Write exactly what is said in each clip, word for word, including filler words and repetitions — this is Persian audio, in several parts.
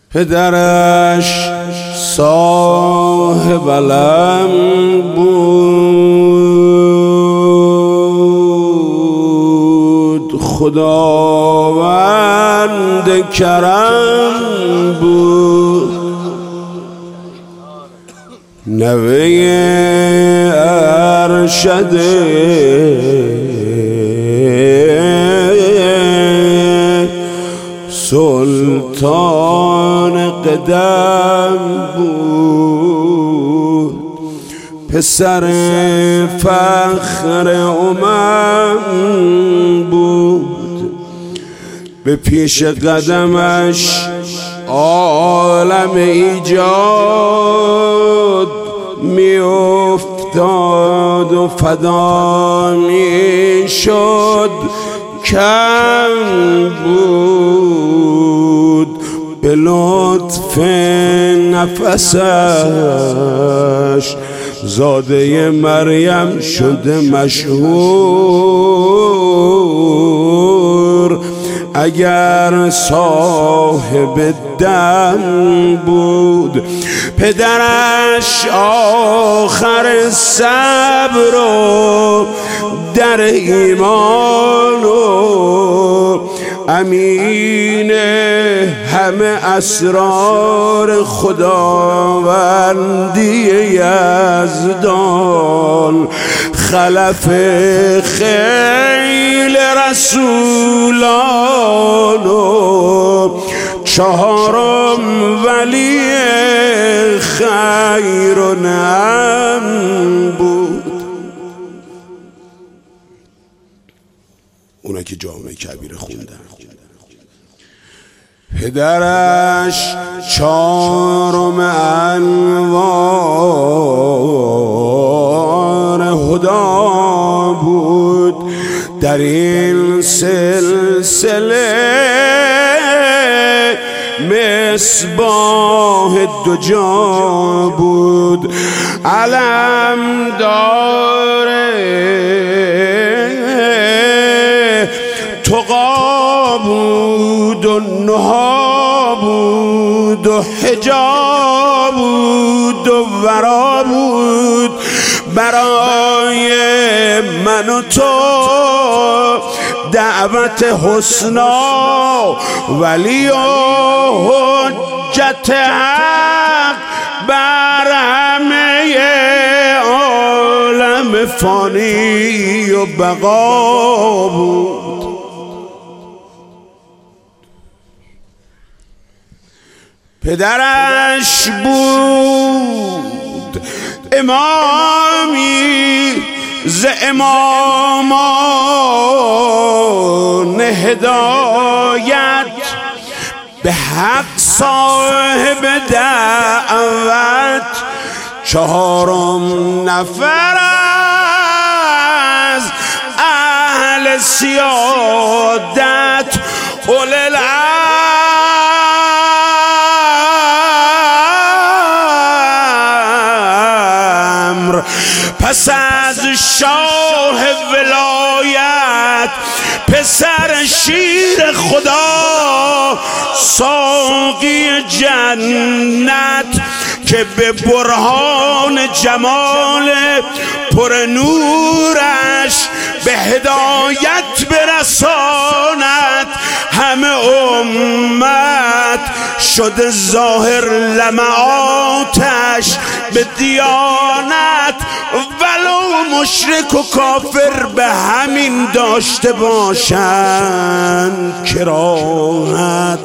پدرش صاحب علم بود، خداوند کرم بود، نوه ارشد سلطان قدم بود، پسر فخر امم بود، به پیش قدمش عالم ایجاد می افتاد و فدا می شد، کم بود به لطف نفسش، زاده مریم شده مشهور، اگر صاحب دم بود. پدرش آخر صبر و در ایمان و امین همه اسرار خداوندی یزدان، خلف خیل رسولان و چهارم ولی خیر و نعم بود. اونا که جامعه کبیر خوندن. پدرش چهارم انوار هدا بود، در این سلسله مصباح دو جا بود، علم داره تقا بود و نها بود و حجاب بود و ورا بود، برای من و تو دعوت حسنا ولی و حجت حق بر همه عالم فانی و بقا بود. پدرش بود امامی ز امامان هدایت، به حق صاحب دعوت، چهارم نفر از اهل سیادت، اولي الامر، پس از شاه ولایت، پسر شیر خدا، ساقی جنت، که به برهان جمال پر نورش به هدایت برساند همه امت، شده ظاهر لمعاتش به دیانت، ولو مشرک و کافر به همین داشته باشند کراهت.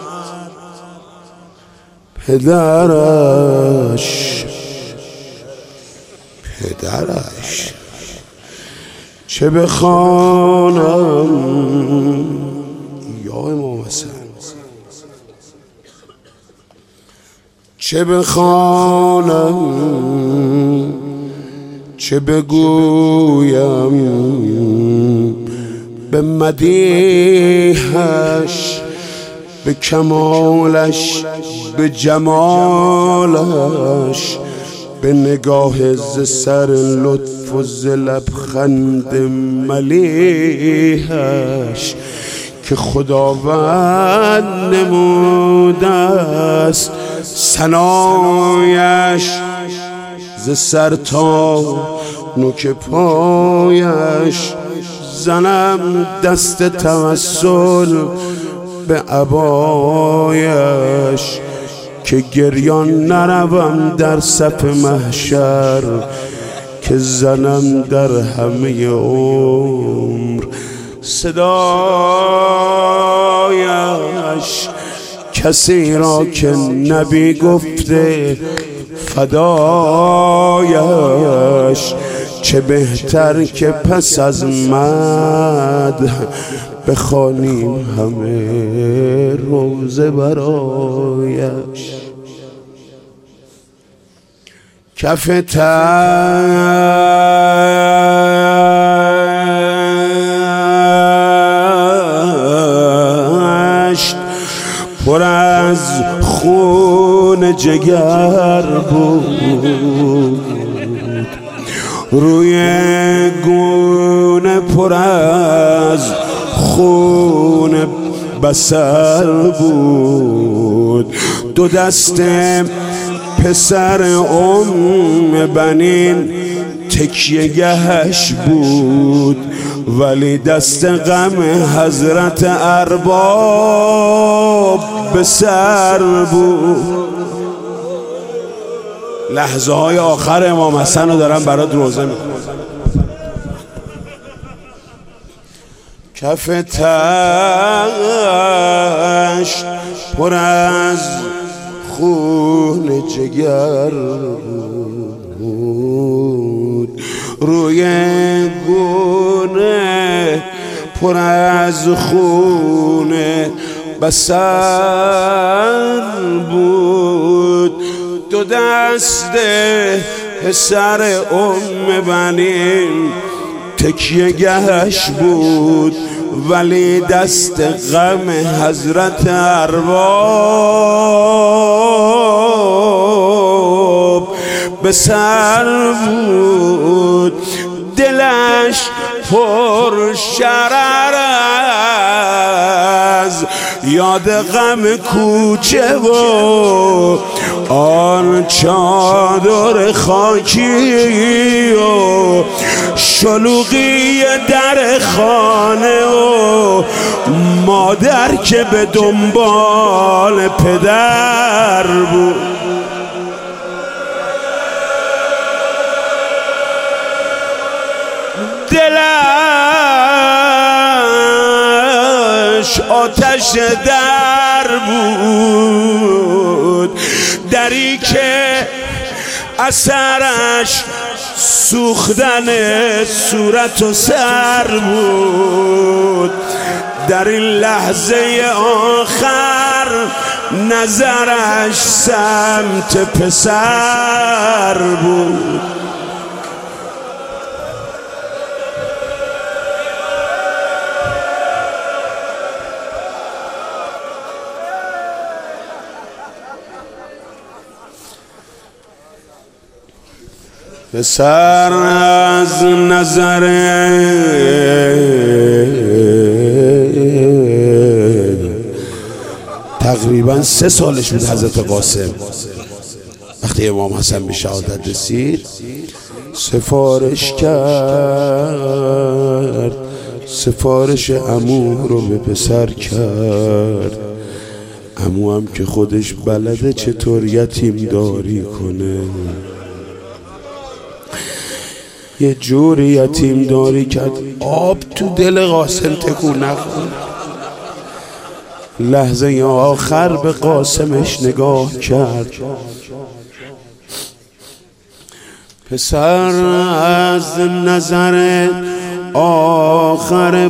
پدرش پدرش چه بخوانم یا امام حسین، چه بخوانم چه بگویم، به مدیحش، به کمالش، به جمالش، به نگاه ز سر لطف و ز لبخند ملیحش، که خداوند نموده است ثنایش ز سر تا نوک پایش. زنم دست توسل به عبایش که گریان نروم در صف محشر، که زنم در همه عمر صدایش. کسی را که نبی گفته فدایش، چه بهتر که پس از مدح بخوانیم همه روزه برایش. کف تشت پر از خون جگر بود، روی گونه پر از خون بصر بود. دو دست پسر ام بنین تکیه گهش بود، ولی دست غم حضرت ارباب به سر بود. لحظه های آخر امام حسن رو دارم برات روزه میکنم. کف تشت پر از خون جگر بود، روی گونه پر از خون بصر بود. دو دست پسر ام بنین تکیه گهش بود، ولی دست غم حضرت ارباب به سر بود. دلش پر شرر از یاد غم کوچه و آن چادر خاکی و شلوغی در خانه و مادر که به دنبال پدر بود. دلش آتش در بود، دری که اثرش سوختن صورت و سر بود. در این لحظه آخر نظرش سمت پسر بود. پسر از نظر تقریبا سه سالش بود حضرت قاسم وقتی امام حسن به شهادت رسید سفارش کرد، سفارش عمو رو به پسر کرد. عمو هم که خودش بلده چطور یتیم داری کنه، یه جوری یتیم داری کرد آب تو دل قاسم تکون نخورد. لحظه آخر به قاسمش نگاه کرد. پسر از نظر آخر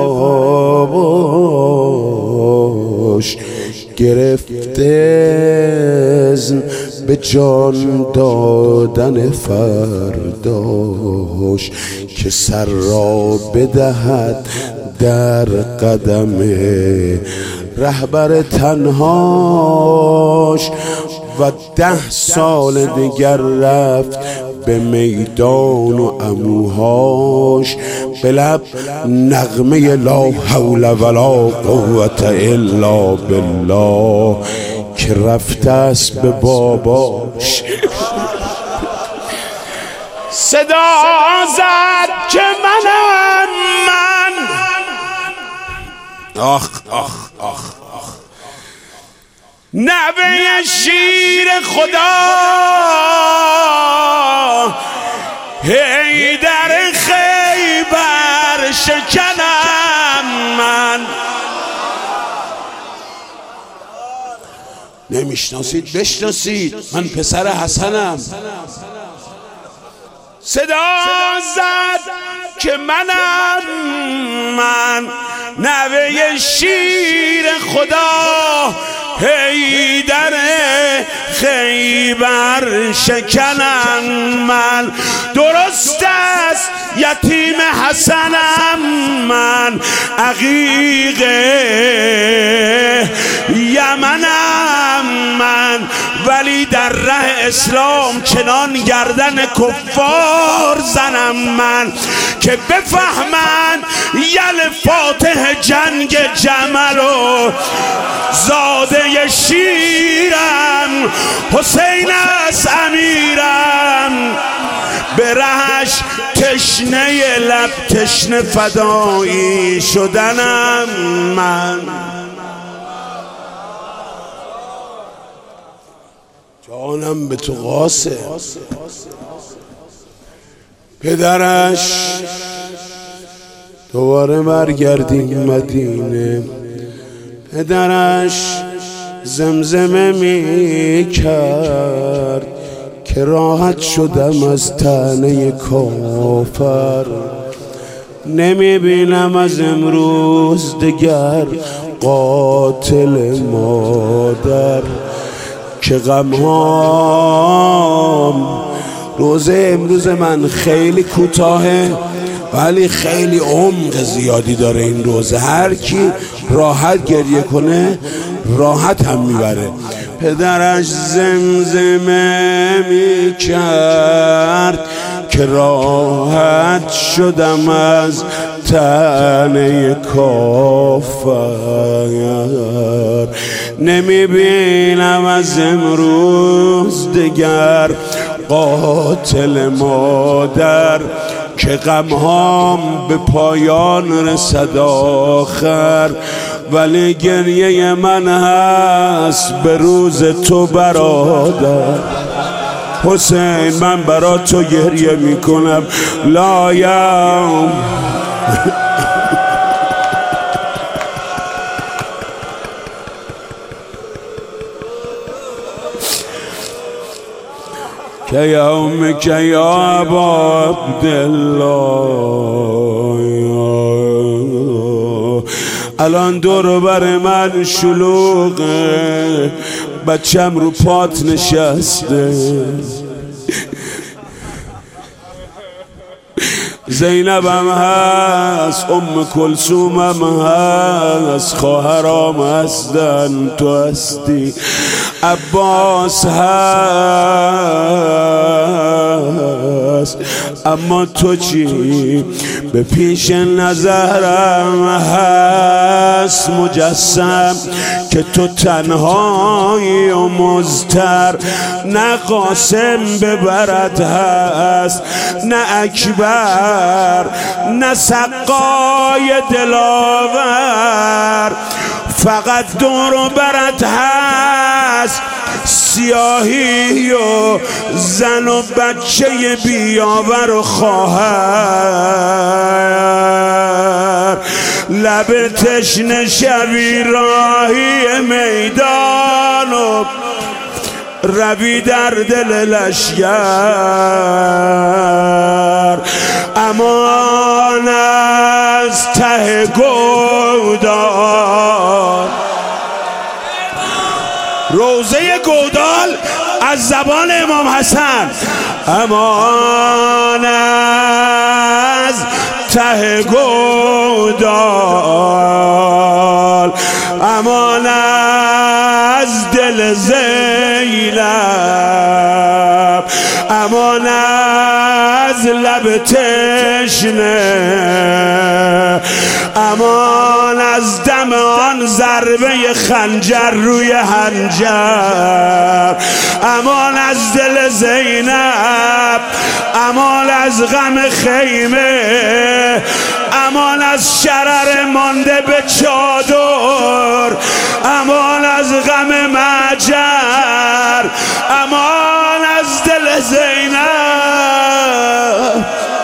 باباش گرفته به جان دادن فرداش، که سر را بدهد در قدم رهبر تنهاش. و ده سال دیگر رفت به میدان و عموهاش به لب نغمه لا حول ولا قوت الا بالله که رفته است به باباش. صدا زد که منم من، آخ آخ آخ آخ، نوه شیر خدا حیدر خیبر شکنم من. نمیشناسید بشناسید، من پسر حسنم. صدا زد که منم من، نوه شیر خدا حیدر خیبر شکنم من. درست است یتیم حسنم من، عقیق یمنم من، ولی در ره اسلام چنان گردن کفار زنم من که بفهمن یل فاتح جنگ جمل و زاده شیرم حسین است امیرم، به رهش تشنه لب تشنه فدایی شدنم من. جانم به تو قاسه. پدرش دوباره برگردیم مدینه، پدرش زمزمه می کرد که راحت شدم از طعنه کافر، نمی بینم از امروز دگر قاتل مادر که غمهام. روزه امروز من خیلی کوتاهه ولی خیلی عمق زیادی داره این روزه، هر کی راحت گریه کنه راحت هم میبره. پدرش زمزمه میکرد که راحت شدم از طعنه کافر، نمیبینم از امروز دگر قاتل مادر که غمهام به پایان رسد آخر، ولی گریه من هست به روز تو برادر. حسین من برا تو گریه میکنم لایم. که یوم که یا ابا عبدالله، الان دور بر من شلوغه، بچم رو پات نشسته، زینبم هست، ام کلثومم هست، خواهرام هستن تو هستی، عباس هست، اما تو چی؟ به پیش نظرم هست مجسم که تو تنهایی و مضطر، نه قاسم ببرد هست نه اکبر نه سقای دلاور، فقط دور و برت هست سیاهی و زن و بچه بیاور و خواهر، لب تشنه شبی راهی میدان و روی در دل لشگر، امان از ته گودال. روزه گودال از زبان امام حسن، امان از ته گودال، امان از دل زینب، امان لب تشنه، امان از دم آن ضربه خنجر روی حنجر، امان از دل زینب، امان از غم خیمه، امان از شرر مانده به چادر، امان از غم مجر، امان از دل زینب،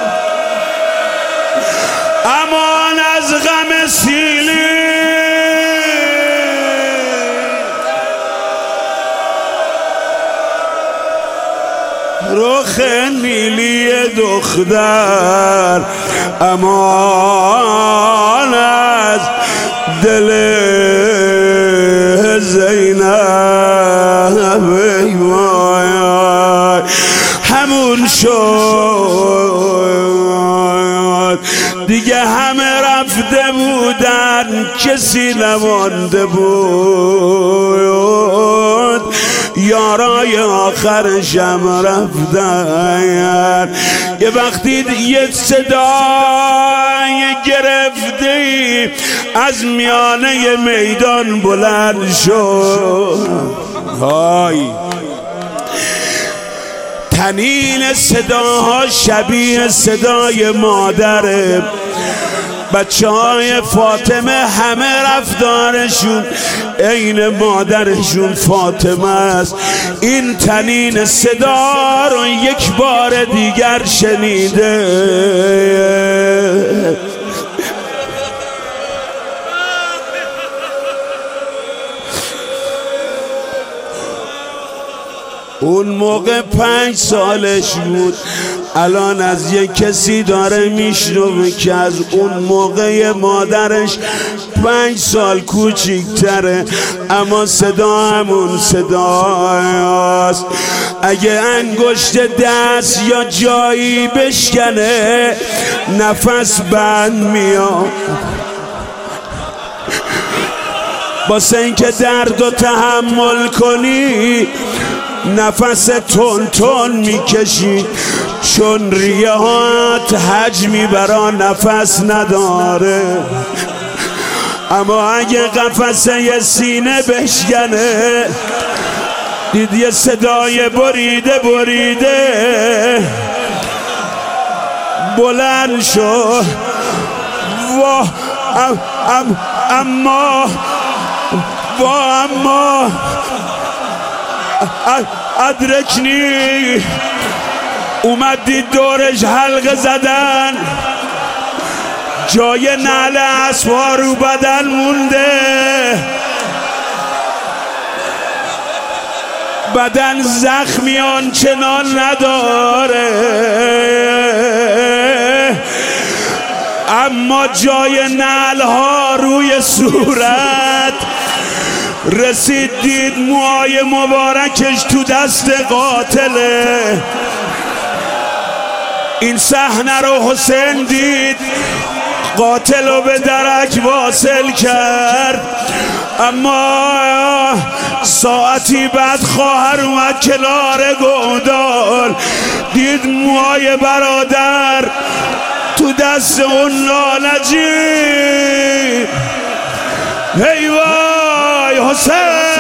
امان از غم سیلی، رخ نیلی دختر، امان از دل زینب. ای وای همون شد دیگه، همه رفته بودن کسی نمانده بود، یارای آخرشم رفتن. یه وقتی یه صدای گرفتی از میانه میدان بلند شد، های تنین صداها شبیه صدای مادره. بچه های فاطمه همه رفتارشون عین مادرشون فاطمه است. این تنین صدا رو یک بار دیگر شنیده. اون موقع پنج سالش بود، الان از یک کسی داره میشنوه که از اون موقع مادرش پنج سال کوچیکتره، اما صدا همون صداست. اگه انگشت دست یا جایی بشکنه نفس بند میاد، واسه اینکه درد و تحمل کنی نفس تون تون میکشی، چون ریه هات حجمی برا نفس نداره. اما اگه قفسه سینه بشکنه دید یه صدای بریده بریده بلند شد. واه ام ام اما واه اما ادرکنی، اومد دید دورش حلقه زدن، جای نعل اسب‌ها رو بدن مونده، بدن زخمی آنچنان نداره، اما جای نعل‌ها روی صورت رسید. دید موهای مبارکش تو دست قاتله. این صحنه رو حسین دید، قاتل رو به درک واصل کرد. اما ساعتی بعد خواهر اومد کنار گودال، دید موهای برادر تو دست اون لالجی. ای وای حسین